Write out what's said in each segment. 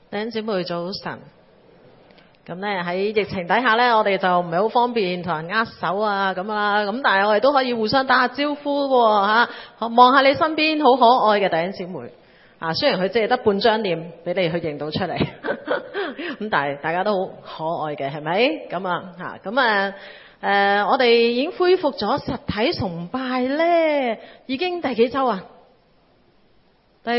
弟兄姊妹早晨。咁咧喺疫情底下咧，我哋就唔係好方便同人握手啊咁啦。咁但係我哋都可以互相打下招呼喎嚇。望下你身邊好可愛嘅弟兄姊妹啊，雖然佢只係得半張臉俾你去認到出嚟，咁但係大家都好可愛嘅，係咪？咁啊嚇咁啊我哋已經恢復咗實體崇拜咧，已經第幾週啊？第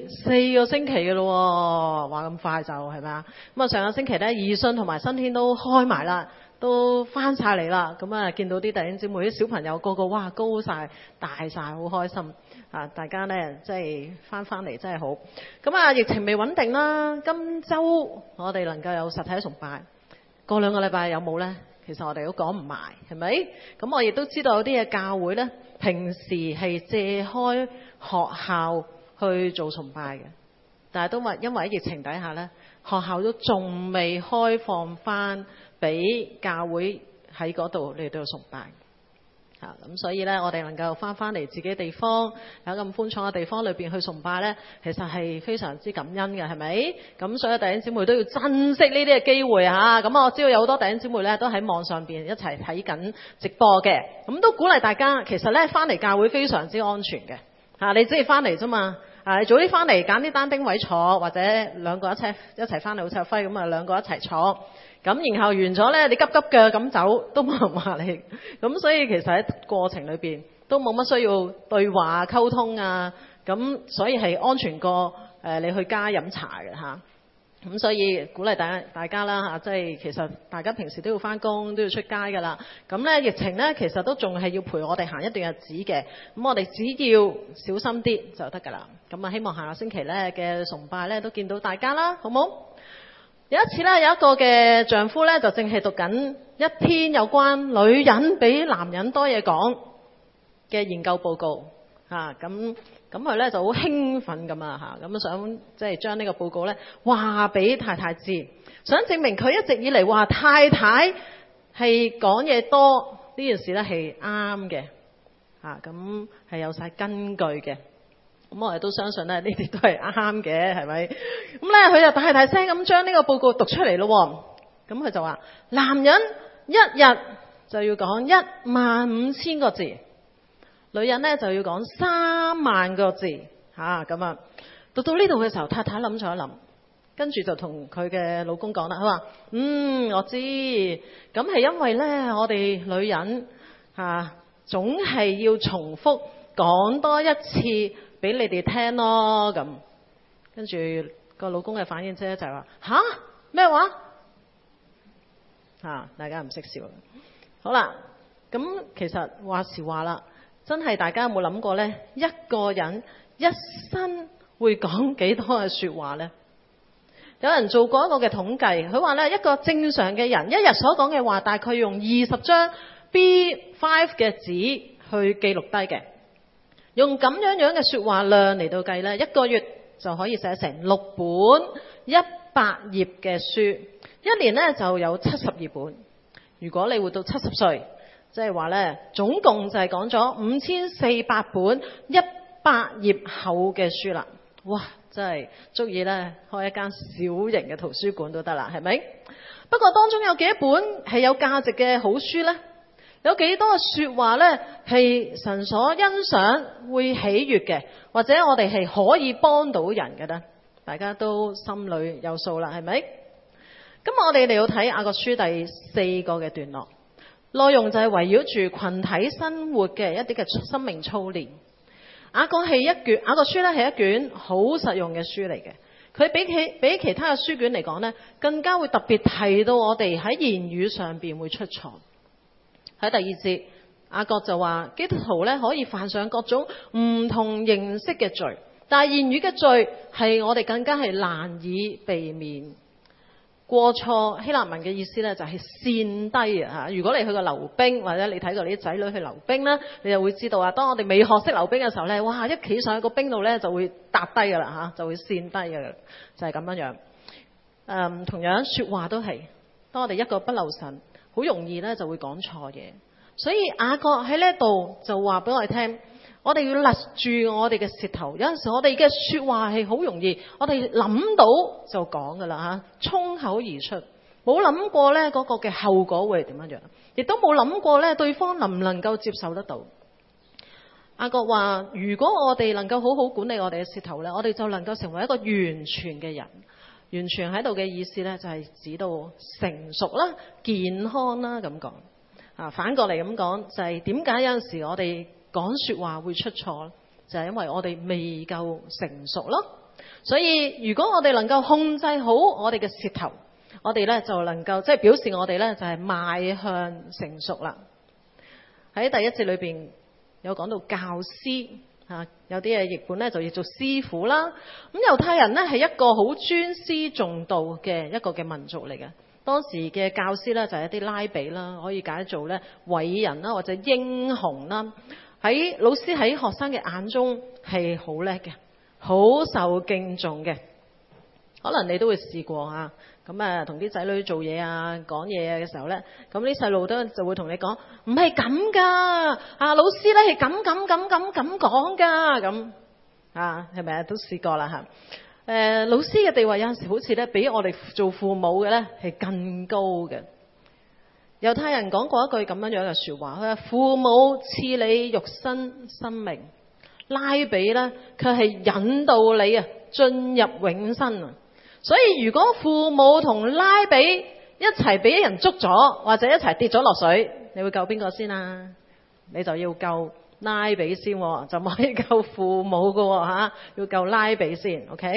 4個星期嘅咯，話咁快就係咪啊？咁啊上個星期咧，義信同埋新天都開埋啦，都翻晒嚟啦。咁啊見到啲弟兄姊妹啲小朋友個個哇高晒大晒，好開心啊！大家咧即係翻嚟真係好。咁啊疫情未穩定啦，今週我哋能夠有實體崇拜，過2個禮拜有冇咧？其實我哋都講唔埋，係咪？咁我亦都知道有啲嘅教會咧，平時係借開學校去做崇拜嘅，但係都因為喺疫情底下咧，學校都仲未開放翻俾教會喺嗰度嚟到崇拜咁所以咧，我哋能夠翻嚟自己地方，有咁寬敞嘅地方裏邊去崇拜咧，其實係非常之感恩嘅，係咪？咁所有弟兄姊妹都要珍惜呢啲嘅機會嚇。咁我知道有好多弟兄姊妹咧都喺網上邊一齊睇緊直播嘅，咁都鼓勵大家，其實咧翻嚟教會非常之安全嘅。你只係翻嚟啫嘛，你早啲翻嚟揀啲單丁位坐，或者兩個一齊翻嚟好似阿輝咁啊，兩個一齊坐，咁然後完咗咧，你急急腳咁走都冇人話你，咁所以其實喺過程裏邊都冇乜需要對話溝通啊，咁所以係安全過你去家飲茶嘅嚇。咁所以鼓勵大家啦嚇，即係其實大家平時都要翻工，都要出街㗎啦。咁咧疫情咧其實都仲係要陪我哋行一段日子嘅。咁我哋只要小心啲就得㗎啦。咁啊希望下個星期咧嘅崇拜咧都見到大家啦，好冇？有一次咧有一個嘅丈夫咧就正係讀緊一篇有關女人比男人多嘢講嘅研究報告嚇咁佢咧就好興奮咁啊嚇，咁想即係將呢個報告咧話俾太太知，想證明佢一直以嚟話太太係講嘢多呢件事咧係啱嘅嚇，咁係有晒根據嘅。咁我哋都相信咧呢啲都係啱嘅，係咪？咁咧佢就大聲咁將呢個報告讀出嚟咯。咁佢就話：男人一日就要講15000個字。女人咧就要講3萬個字嚇咁啊！讀到呢度嘅時候，太太諗咗一諗，跟住就同佢嘅老公講啦。佢話：我知，咁係因為咧我哋女人總係要重複講多一次俾你哋聽咯。咁跟住個老公嘅反應啫，就係話：吓？咩話？大家唔識笑。好啦，咁其實話時話啦。真係大家有冇諗過呢？一個人一生會講幾多嘅說話呢？有人做過一個嘅統計，佢話呢，一個正常嘅人一日所講嘅話，大概用20張 B5 嘅紙去記錄低嘅。用咁樣嘅說話量嚟到計呢，一個月就可以寫成6本100頁嘅書，一年呢就有72本。如果你活到70歲，即係話咧，總共就係講咗5400本100頁厚嘅書啦。哇，真係足以咧開一間小型嘅圖書館都得啦，係咪？不過當中有幾多本係有價值嘅好書呢？有幾多嘅說話呢係神所欣賞會喜悅嘅，或者我哋係可以幫到人嘅呢？大家都心裏有數啦，係咪？今日我哋嚟到睇雅各書第4個嘅段落。內容就係圍繞住群體生活嘅一啲嘅生命操練。雅各書咧係一卷好實用嘅書嚟嘅，佢比其他嘅書卷嚟講呢，更加會特別提到我哋喺言語上邊會出錯。喺第2節，雅各就話基督徒咧可以犯上各種唔同形式嘅罪，但係言語嘅罪係我哋更加係難以避免。過錯希臘文嘅意思咧就係跣低啊！如果你去過溜冰，或者你睇過你啲仔女去溜冰咧，你就會知道啊。當我哋未學識溜冰嘅時候咧，哇！一企上去個冰度咧就會踏低噶啦嚇，就會跣低噶啦，就係咁樣樣。同樣說話都係，當我哋一個不留神，好容易咧就會講錯嘢。所以雅各喺呢度就話俾我哋聽， 我哋要勒住我哋嘅舌頭。有陣時我哋嘅說話係好容易，我哋諗到就講噶啦嚇，衝口而出，冇諗過咧嗰個嘅後果會係點樣樣，亦都冇諗過咧對方能唔能夠接受得到。雅各話：如果我哋能夠好好管理我哋嘅舌頭咧，我哋就能夠成為一個完全嘅人。完全喺度嘅意思咧，就係指到成熟啦、健康啦咁講。反過嚟咁講，就係點解有陣時我哋講說話會出錯，就係因為我哋未夠成熟咯。所以如果我哋能夠控制好我哋嘅舌頭，我哋咧就能夠即係表示我哋咧就係邁向成熟啦。喺第一節裏邊有講到教師。有啲嘅譯本咧就譯做師傅啦。咁猶太人咧係一個好尊師重道嘅一個嘅民族嚟嘅。當時嘅教師咧就係一啲拉比啦，可以解做咧偉人啦或者英雄啦。喺老師喺學生嘅眼中係好叻嘅，好受敬重嘅。可能你都會試過啊。咁同啲仔女做嘢啊、講嘢嘅時候咧，咁啲細路都就會同你講，唔係咁噶，老師咧係咁講噶，咁係咪啊？都試過啦嚇。老師嘅地位有陣時好似咧比我哋做父母嘅咧係更高嘅。猶太人講過一句咁樣樣嘅説話，佢話父母賜你肉身生命，拉比咧佢係引導你啊進入永生啊。所以如果父母同拉比一齊俾人捉咗，或者一齊跌咗落水，你會救邊個先啊？你就要救拉比先，就唔可以救父母㗎吓，要救拉比先。OK，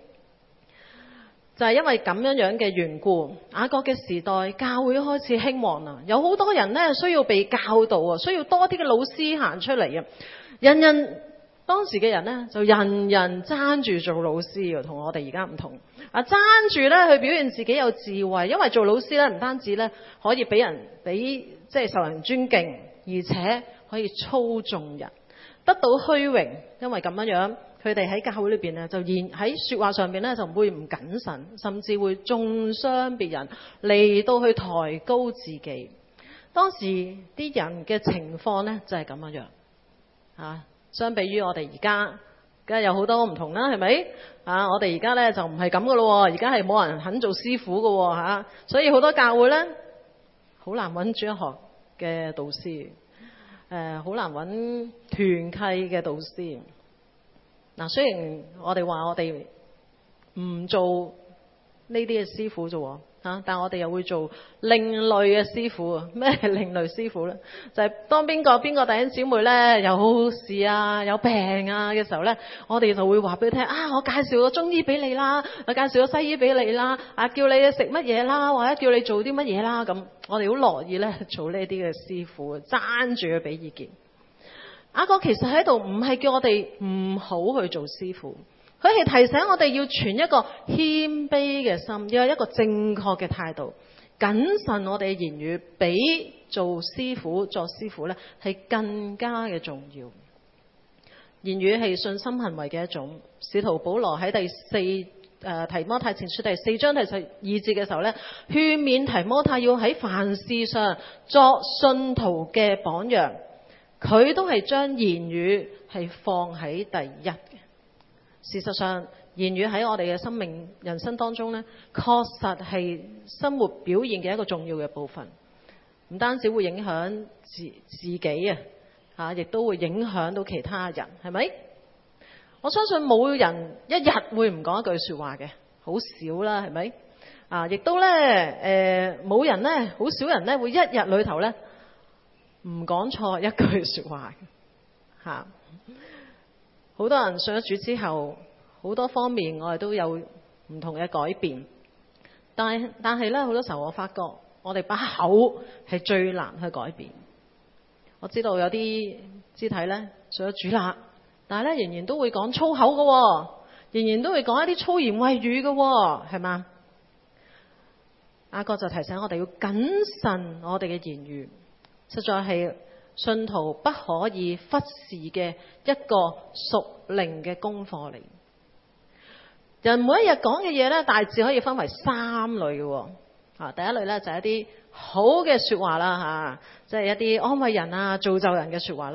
就係因為咁樣樣嘅緣故，雅各嘅時代教會開始興旺啦，有好多人呢需要被教導啊，需要多啲嘅老師行出嚟啊，當時嘅人呢，就人人爭住做老師啊，同我哋而家唔同。爭住咧去表現自己有智慧，因為做老師咧唔單止咧可以俾即係受人尊敬，而且可以操縱人，得到虛榮。因為咁樣，佢哋喺教會裏邊咧就喺說話上邊咧就唔會唔謹慎，甚至會中傷別人，嚟到去抬高自己。當時啲人嘅情況咧就係咁樣相比於我哋而家，梗係有好多唔同啦，係咪？我哋而家咧就唔係咁噶咯，而家係冇人肯做師傅噶，所以好多教會咧好難揾主日學嘅導師，好難揾團契嘅導師。雖然我哋話我哋唔做呢啲嘅師傅啫，但我哋又會做另類嘅師傅。咩係另類師傅呢？就係當邊個弟兄姊妹呢有事啊、有病啊嘅時候呢，我哋就會話俾佢聽我介紹個中醫俾你啦，我介紹個西醫俾你啦，叫你食乜嘢啦，或者叫你做啲乜嘢啦，咁我哋好樂意呢做呢啲嘅師傅，爭住去俾意見。雅各其實喺度唔係叫我哋唔好去做師傅。佢係提醒我哋要存一個謙卑嘅心，要有一個正確嘅態度，謹慎我哋嘅言語，比作師傅咧係更加嘅重要。言語係信心行為嘅一種。使徒保羅喺提摩太前書第4章第12節嘅時候咧，勸勉提摩太要喺凡事上作信徒嘅榜樣。佢都係將言語係放喺第一嘅。事實上，言語喺我哋嘅生命人生當中呢，確實係生活表現嘅一個重要嘅部分。唔單止會影響自己亦都會影響到其他人，係咪？我相信冇人一日會唔講一句說話嘅，好少啦，係咪？亦都呢，冇人呢，好少人呢會一日裏頭呢唔講錯一句說話嘅。好多人信咗主之後，好多方面我哋都有唔同嘅改變，但係咧好多時候我發覺我哋把口係最難去改變。我知道有啲肢體咧信咗主啦，但係咧仍然都會講粗口嘅，仍然都會講一啲粗言穢語嘅，係嘛？雅各就提醒我哋要謹慎我哋嘅言語，實在係信徒不可以忽視嘅一個屬靈嘅功課嚟。人每一日講嘅嘢咧，大致可以分為3類嘅。第一類咧就係一啲好嘅說話啦，即係一啲安慰人啊、造就人嘅說話啦。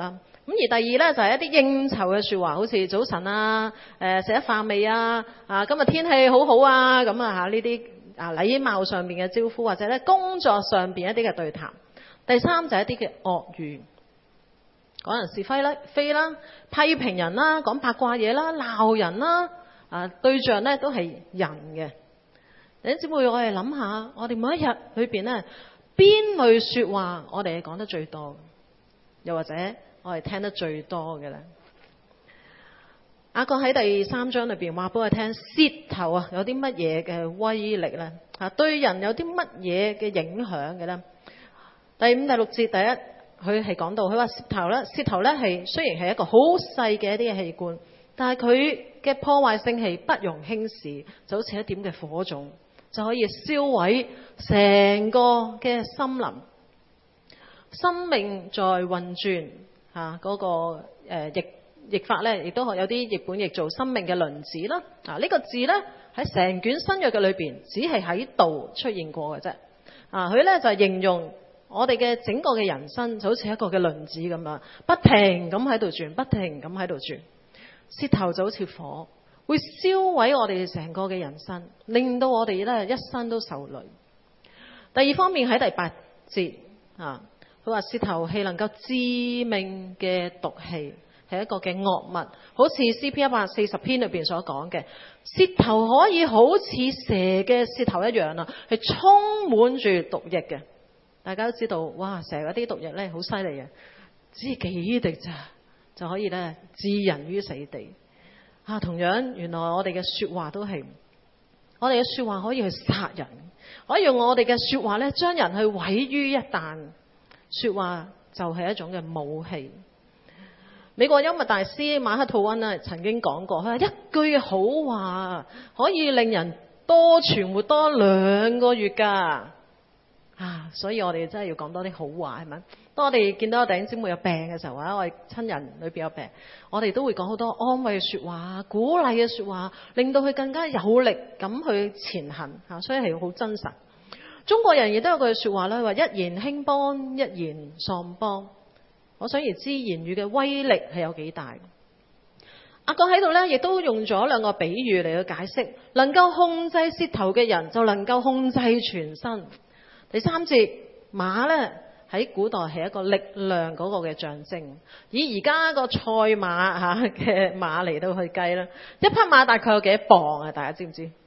咁而第二咧就係一啲應酬嘅說話，好似早晨啊，食咗飯未啊？今日天氣好好啊，咁啊呢啲禮貌上邊嘅招呼，或者咧工作上邊一啲嘅對談。第三就係一啲嘅惡語，講人是非啦，批評人啦，講八卦嘢啦，鬧人啦，對象咧都係人嘅。弟兄姊妹，我哋諗下，我哋每一日裏邊咧，邊類說話我哋係講得最多，又或者我哋聽得最多嘅咧？雅各喺第3章裏邊話俾我聽，舌頭啊有啲乜嘢嘅威力咧？對人有啲乜嘢嘅影響嘅咧？第5、第6節，第一佢係講到，佢話舌頭咧係雖然係一個好細嘅一啲嘅器官，但係佢嘅破壞性係不容輕視，就好似一點嘅火種，就可以燒毀成個嘅森林。生命在運轉嗰個譯法咧，亦都有啲譯本譯做生命嘅輪子啦。呢個字咧喺成卷新約嘅裏邊，只係喺度出現過嘅啫。佢咧就係形容我哋嘅整個嘅人生就好似一個嘅輪子咁樣，不停咁喺度轉，不停咁喺度轉。舌頭就好似火，會燒毀我哋成個嘅人生，令到我哋咧一生都受累。第二方面喺第8節佢話舌頭係能夠致命嘅毒氣，係一個嘅惡物，好似詩篇140篇裏邊所講嘅，舌頭可以好似蛇嘅舌頭一樣係充滿住毒液嘅。大家都知道，哇！蛇嗰啲毒液咧好犀利嘅，只係幾滴咋就可以咧置人於死地。同樣，原來我哋嘅說話都係，我哋嘅說話可以去殺人，可以用我哋嘅說話咧將人去毀於一旦。說話就係一種嘅武器。美國幽默大師馬克吐溫曾經講過，佢話一句嘅好話可以令人多存活多2個月㗎。所以我哋真係要講多啲好話，係咪？當我哋見到弟兄姊妹有病嘅時候，或者我哋親人裏邊有病，我哋都會講好多安慰嘅說話、鼓勵嘅說話，令到佢更加有力咁去前行。所以係好真實。中國人亦都有句說話咧，話一言興邦，一言喪邦。我想而知言語嘅威力係有幾大。雅各喺度咧，亦都用咗2個比喻嚟去解釋，能夠控制舌頭嘅人就能夠控制全身。第3節，馬咧喺古代係一個力量嗰個嘅象徵，以而家個賽馬嘅馬嚟到去計啦，一匹馬大概有幾多磅啊？大家知唔知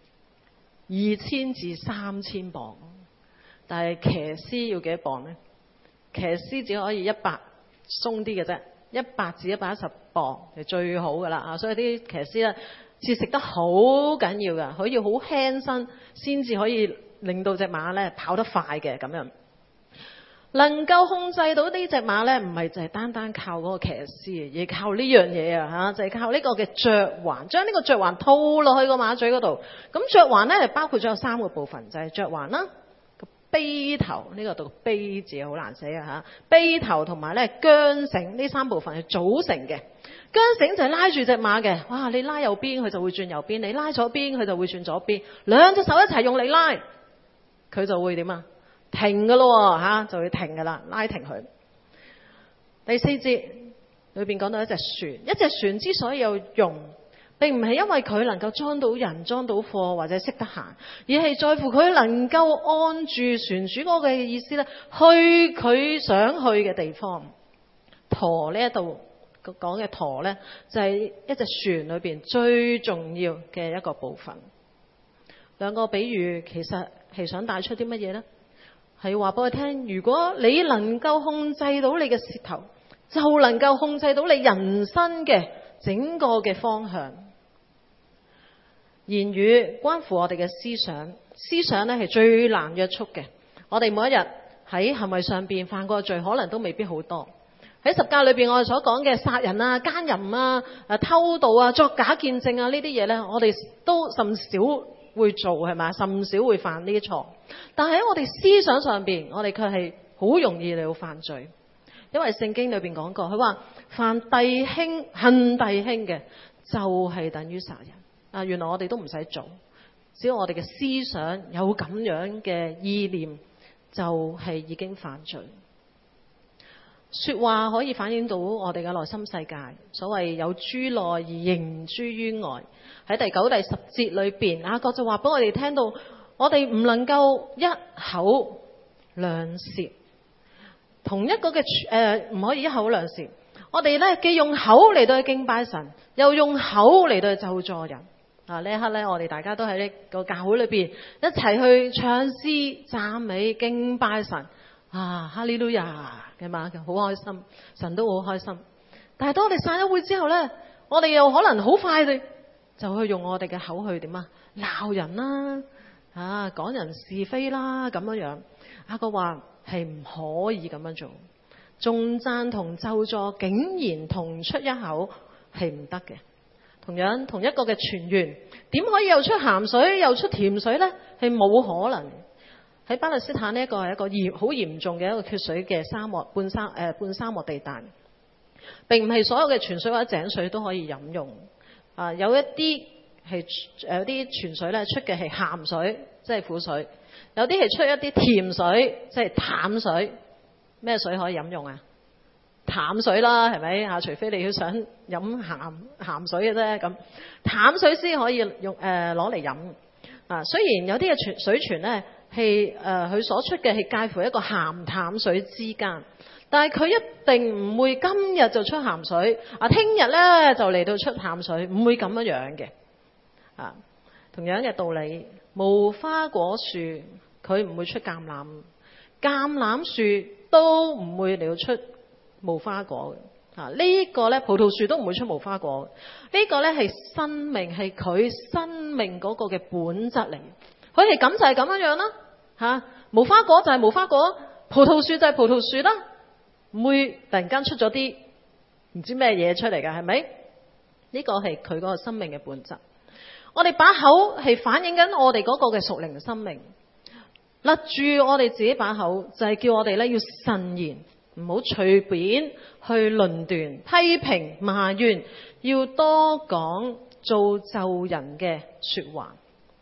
？2000至3000磅。但係騎師要幾多磅呢？騎師只可以100鬆啲嘅啫，100至110磅係最好噶啦。所以啲騎師咧節食得好緊要噶，佢要好輕身先至可以令到隻馬咧跑得快嘅咁樣。能夠控制到呢隻馬咧，唔係就係單單靠嗰個騎師，而係靠呢樣嘢就係靠呢個嘅嚼環，將呢個嚼環套落去個馬嘴嗰度。咁嚼環咧包括咗有3個部分，就係嚼環啦。轡頭呢個讀轡字好難寫啊嚇，轡頭同埋咧韁繩呢3部分係組成嘅。韁繩就係拉住隻馬嘅，哇！你拉右邊佢就會轉右邊，你拉左邊佢就會轉左邊，兩隻手一齊用力拉，佢就會點啊？停噶咯嚇，就會停噶啦，拉停佢。第4節裏邊講到一隻船之所以有用，並唔係因為佢能夠裝到人、裝到貨或者識得行，而係在乎佢能夠按住船主嗰個嘅意思咧，去佢想去嘅地方。舵呢一度講嘅舵咧，就係一隻船裏邊最重要嘅一個部分。2個比喻其實係想帶出啲乜嘢呢？係話俾佢聽，如果你能夠控制到你嘅舌頭，就能夠控制到你人生嘅整個嘅方向。言語關乎我哋嘅思想，思想咧係最難約束嘅。我哋每一日喺行為上邊犯過罪，可能都未必好多。喺十誡裏邊，我哋所講嘅殺人啊、奸淫啊、偷盜啊、作假見證啊呢啲嘢咧，我哋都甚少會做，係咪？甚少會犯呢啲錯。但係喺我哋思想上邊，我哋卻係好容易嚟到犯罪，因為聖經裏邊講過，佢話犯弟兄恨弟兄嘅，就係等於殺人。原來我哋都唔使做，只要我哋嘅思想有咁樣嘅意念，就係已經犯罪。 說話可以反映到我哋嘅內心世界。所謂有諸內而形諸於外。喺第9、第10節裏邊，雅各就話俾我哋聽到，我哋唔能夠一口兩舌。同一個嘅唔可以一口兩舌。我哋咧既用口嚟到去敬拜神，又用口嚟到去咒詛人。呢一刻咧，我哋大家都喺呢個教會裏邊一齊去唱詩、讚美、敬拜神。哈利路亞嘅嘛，好開心，神都好開心。但係當我哋散咗會之後咧，我哋又可能好快地就去用我哋嘅口去點啊鬧人啦，講人是非啦咁樣樣。雅各話係唔可以咁樣做，頌讚同咒詛竟然同出一口係唔得嘅。同樣同一個嘅泉源，點可以又出鹹水又出甜水呢？係冇可能。喺巴勒斯坦呢一個係一個好嚴重嘅一個缺水嘅沙漠，半沙漠地帶，並唔係所有嘅泉水或者井水都可以飲用。有一啲係有啲泉水咧出嘅係鹹水，即係苦水；有啲係出一啲甜水，即係淡水。咩水可以飲用啊？淡水啦，係咪？除非你要想飲鹹水嘅啫，咁淡水先可以用攞嚟飲。雖然有啲嘅水泉咧係佢所出嘅係介乎一個鹹淡水之間，但係佢一定唔會今日就出鹹水，聽日咧就嚟到出淡水，唔會咁樣樣嘅。同樣嘅道理，無花果樹佢唔會出橄欖，橄欖樹都唔會嚟到出無花果嘅。呢個咧葡萄樹都唔會出無花果。呢個咧係生命，係佢生命嗰個嘅本質嚟。佢係咁就係咁樣樣啦。無花果就係無花果，葡萄樹就係葡萄樹啦。唔會突然間出咗啲唔知咩嘢出嚟㗎，係咪？呢個係佢嗰個生命嘅本質。我哋把口係反映緊我哋嗰個嘅屬靈生命。勒住我哋自己把口，就係叫我哋咧要慎言，唔好隨便去論斷、批評、埋怨，要多講造就人嘅說話。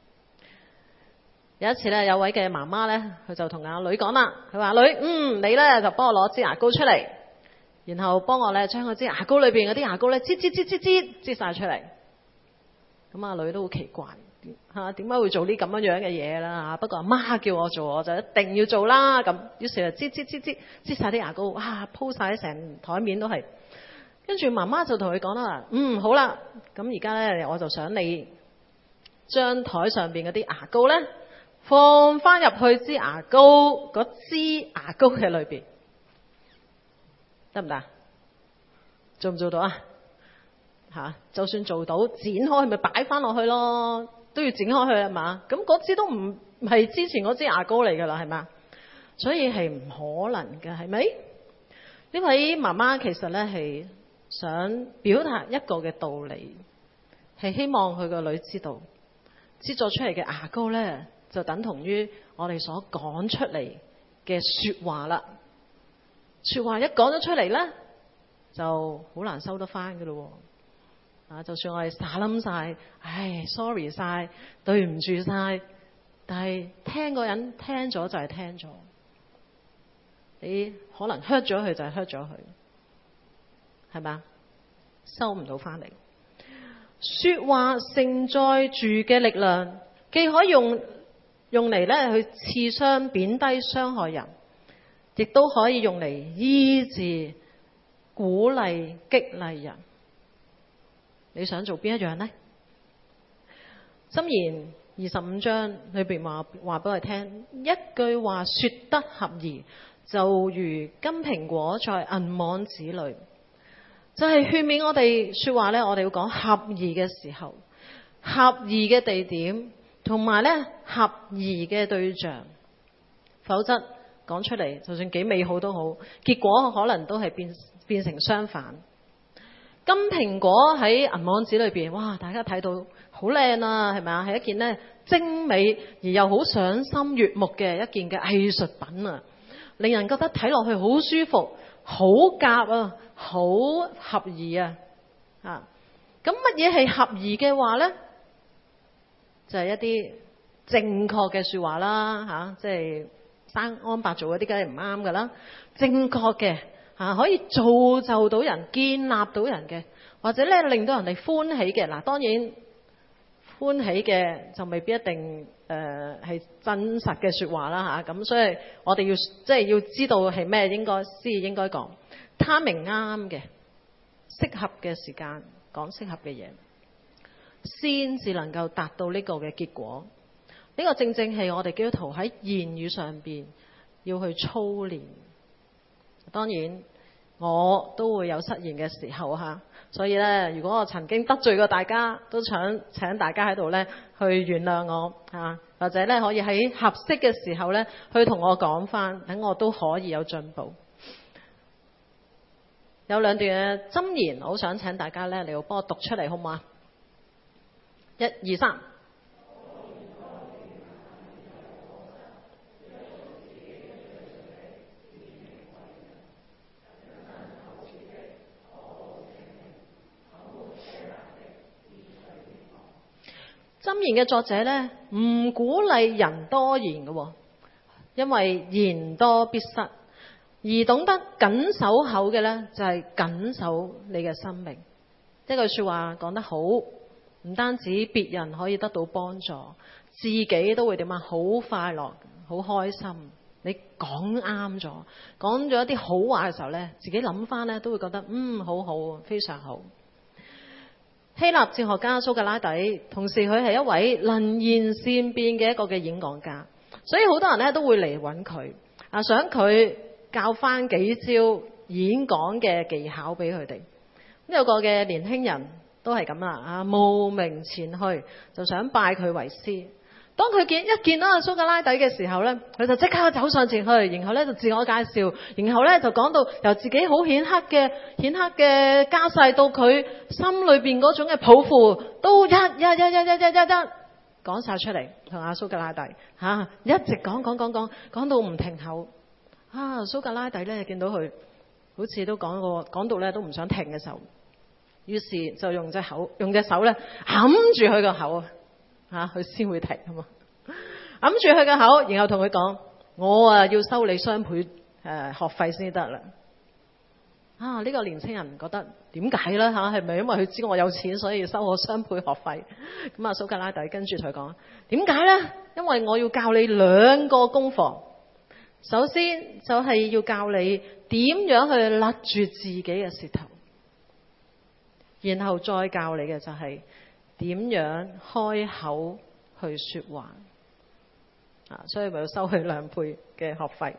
有一次咧，有位嘅媽媽咧，佢就同阿女講啦，佢話：女，你咧就幫我攞支牙膏出嚟，然後幫我咧將嗰支牙膏裏邊嗰啲牙膏咧擠晒出嚟。咁阿女都好奇怪點解會做啲咁樣嘅嘢啦？不過阿媽叫我做，我就一定要做啦。咁於是就擠晒啲牙膏，鋪晒成台面都係。跟住媽媽就同佢講啦：好啦，咁而家咧我就想你將台上邊嗰啲牙膏咧放翻入去支牙膏嗰支牙膏嘅裏邊，得唔得？做唔做到啊？就算做到，剪開咪擺翻落去咯，都要剪開去係嘛？咁嗰支都唔係之前嗰支牙膏嚟噶啦，係嘛？所以係唔可能嘅，係咪？呢位媽媽其實咧係想表達一個嘅道理，係希望佢個女知道，擠咗出嚟嘅牙膏咧就等同於我哋所講出嚟嘅說話啦。說話一講咗出嚟咧，就好難收得翻噶咯。就算我哋撒冧晒，sorry 晒，對唔住晒，但係聽個人聽咗就係聽咗，你可能 hurt 咗佢就係 hurt 咗佢，係咪？收唔到翻嚟。說話承載住嘅力量，既可以用嚟咧去刺傷、貶低、傷害人，亦都可以用嚟醫治、鼓勵、激勵人。你想做邊一樣呢？箴言25章裏邊話俾我哋聽，一句話說得合宜，就如金蘋果在銀網子裏，就係勸勉我哋說話呢，我哋要講合宜嘅時候、合宜嘅地點，同埋呢合宜嘅對象，否則講出嚟就算幾美好都好，結果可能都係變成相反。金蘋果喺銀網子裏邊，哇！大家睇到好靚啊，係咪啊？係一件呢精美而又好賞心悅目嘅一件嘅藝術品啊，令人覺得睇落去好舒服、好夾啊、好合宜啊！咁乜嘢係合宜嘅話呢？就係一啲正確嘅說話啦，即係生安白做嗰啲梗係唔啱噶啦。正確嘅可以造就到人、建立到人嘅，或者咧令到人哋歡喜嘅。嗱，當然歡喜嘅就未必一定係真實嘅說話啦嚇。咁所以我哋要知道係咩先應該講。timing啱嘅，適合嘅時間講適合嘅嘢，先至能夠達到呢個嘅結果。呢個正正係我哋基督徒喺言語上邊要去操練。當然我都會有失言嘅時候嚇，所以咧，如果我曾經得罪過大家，都想請大家喺度咧去原諒我嚇，或者咧可以喺合適嘅時候咧去同我講翻，等我都可以有進步。有兩段嘅箴言，我好想請大家咧嚟幫我讀出嚟，好唔好啊？1、2、3。箴言嘅作者咧唔鼓勵人多言嘅，因為言多必失。而懂得緊守口嘅咧，就係緊守你嘅生命。一句說話講得好，唔單止別人可以得到幫助，自己都會點啊？好快樂，好開心。你講啱咗，講咗一啲好話嘅時候咧，自己諗翻咧都會覺得好好，非常好。希臘哲學家蘇格拉底，同時佢係一位能言善辯嘅一個嘅演講家，所以好多人咧都會嚟揾佢想佢教翻幾招演講嘅技巧俾佢哋。有個嘅年輕人都係咁啦，慕名前去，就想拜佢為師。當佢一見到阿蘇格拉底嘅時候咧，佢就即刻走上前去，然後咧就自我介紹，然後咧就講到由自己好顯赫嘅家世到佢心裏邊嗰種嘅抱負，都一講晒出嚟，同阿蘇格拉底一直講到唔停口。蘇格拉底咧見到佢好似都講到咧都唔想停嘅時候，於是就用隻手咧揞住佢個口佢先會停啊嘛，揞住佢個口，然後同佢講：我要收你雙倍學費先得啦。呢個年輕人覺得點解咧係咪因為佢知我有錢，所以收我雙倍學費？咁蘇格拉底跟住同佢講：點解咧？因為我要教你2個功課。首先就係要教你點樣去勒住自己嘅舌頭，然後再教你嘅就係點樣開口去說話。所以咪要收佢2倍嘅學費。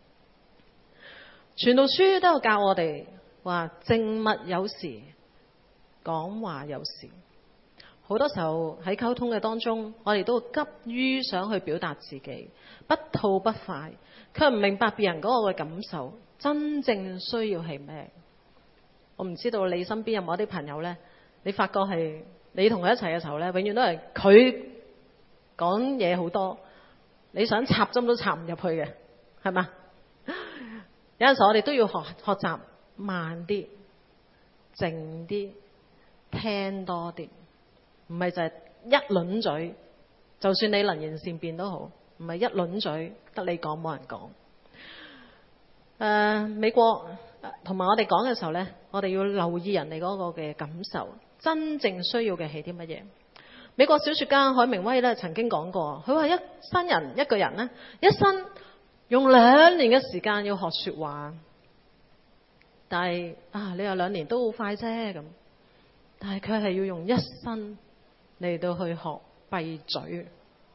傳道書都有教我哋話，靜默有時，講話有時。好多時候喺溝通嘅當中，我哋都急於想去表達自己，不吐不快，卻唔明白別人嗰個嘅感受，真正需要係咩？我唔知道你身邊有冇一啲朋友呢？你發覺係你同佢一齊嘅時候呢，永遠都係佢講嘢好多，你想插針都插唔入去嘅，係嘛？有陣時我哋都要學習慢啲、靜啲、聽多啲，唔係就係一輪嘴，就算你能言善辯都好，唔係一輪嘴得你講冇人講。美國同埋我哋講嘅時候呢，我哋要留意人哋嗰個嘅感受，真正需要嘅係啲乜嘢？美國小說家海明威咧曾經講過，佢話一個人呢，一生用2年嘅時間要學說話，但係你話2年都好快啫咁，但係佢係要用一生嚟到去學閉嘴。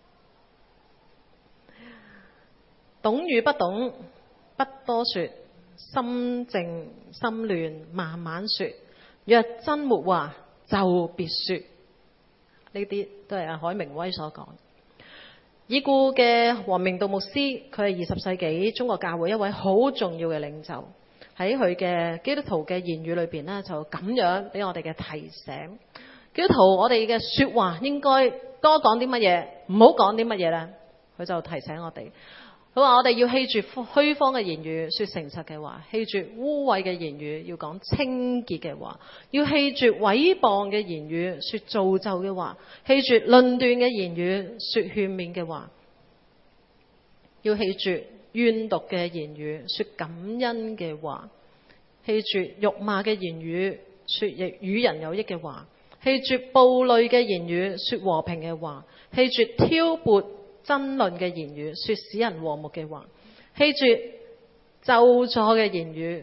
懂與不懂，不多說，心靜心亂慢慢說，若真沒話就別說。呢啲都係海明威所講。已故嘅王明道牧師，佢係20世紀中國教會一位好重要嘅領袖。喺佢嘅基督徒嘅言語裏邊呢，就咁樣俾我哋嘅提醒。基督徒我哋嘅說話應該多講啲乜嘢，唔好講啲乜嘢呢？佢就提醒我哋。佢話我哋要棄絕虛謊嘅言語，說誠實嘅話；棄絕污穢嘅言語，要講清潔嘅話；要棄絕毀謗嘅言語，說造就嘅話；棄絕論斷嘅言語，說勸勉嘅話；要棄絕怨毒嘅言語，說感恩嘅話； 棄絕辱罵嘅言語，說亦與人有益嘅話；棄絕暴戾嘅言語，說和平嘅話；棄絕挑撥爭論嘅言語，說使人和睦嘅話；棄絕咒詛嘅言語，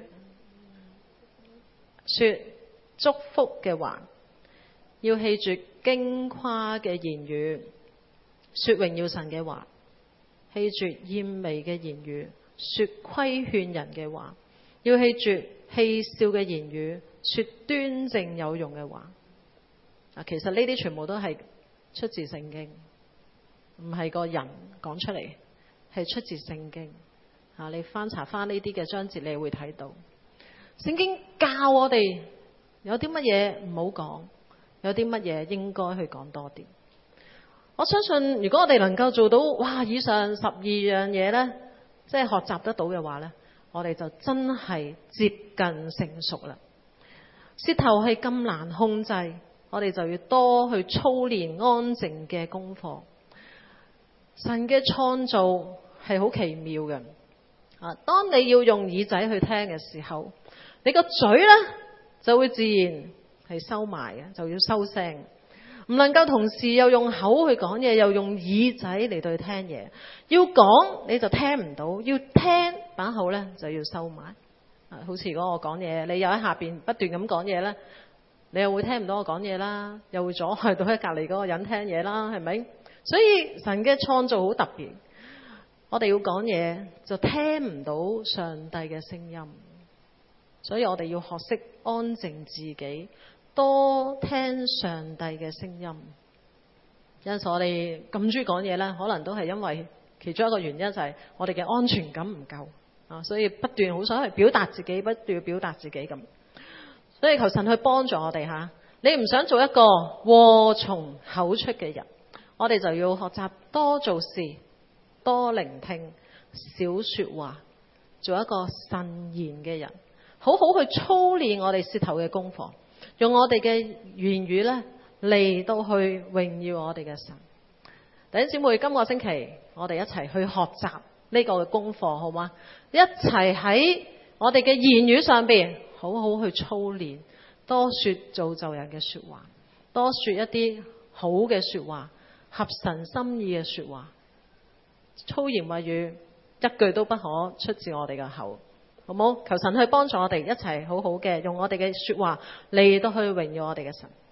說祝福嘅話；要棄絕矜誇嘅言語，說榮耀神嘅話；棄絕諂媚嘅言語，說規勸人嘅話；要棄絕戲笑嘅言語，說端正有用嘅話。其實呢啲全部都係出自聖經，唔係個人講出嚟，係出自聖經。你翻查翻呢啲嘅章節，你會睇到聖經教我哋有啲乜嘢唔好講，有啲乜嘢應該去講多啲。我相信如果我哋能夠做到以上12樣嘢呢，即係學習得到嘅話呢，我哋就真係接近成熟啦。舌頭係咁難控制，我哋就要多去操練安靜嘅功課。神嘅創造係好奇妙嘅。當你要用耳仔去聽嘅時候，你個嘴呢就會自然係收埋嘅，就要收聲。唔能夠同時又用口去講嘢，又用耳仔嚟對聽嘢。要講你就聽唔到，要聽把口呢就要收埋。好似如果我講嘢，你又喺下邊不斷咁講嘢呢，你又會聽唔到我講嘢啦，又會阻礙到喺隔離嗰個人聽嘢啦，係咪？所以神嘅創造好特別，我哋要講嘢就聽唔到上帝嘅聲音，所以我哋要學識安靜自己，多聽上帝嘅聲音。有陣時我哋咁中意講嘢呢，可能都係因為其中一個原因就係我哋嘅安全感唔夠所以不斷好想去表達自己，不斷表達自己咁。所以求神去幫助我哋吓。你唔想做一個禍從口出嘅人，我哋就要學習多做事，多聆聽，少說話，做一個慎言嘅人，好好去操練我哋舌頭嘅功課，用我哋嘅言語呢嚟到去榮耀我哋嘅神。弟兄姊妹，今個星期我哋一齊去學習呢個嘅功課，好嗎？一齊喺我哋嘅言語上邊好好去操練，多說造就人嘅說話，多說一啲好嘅說話，合神心意嘅說話。粗言穢語一句都不可出自我哋嘅口，好冇？求神去幫助我哋一齊好好嘅用我哋嘅說話嚟到去榮耀我哋嘅神。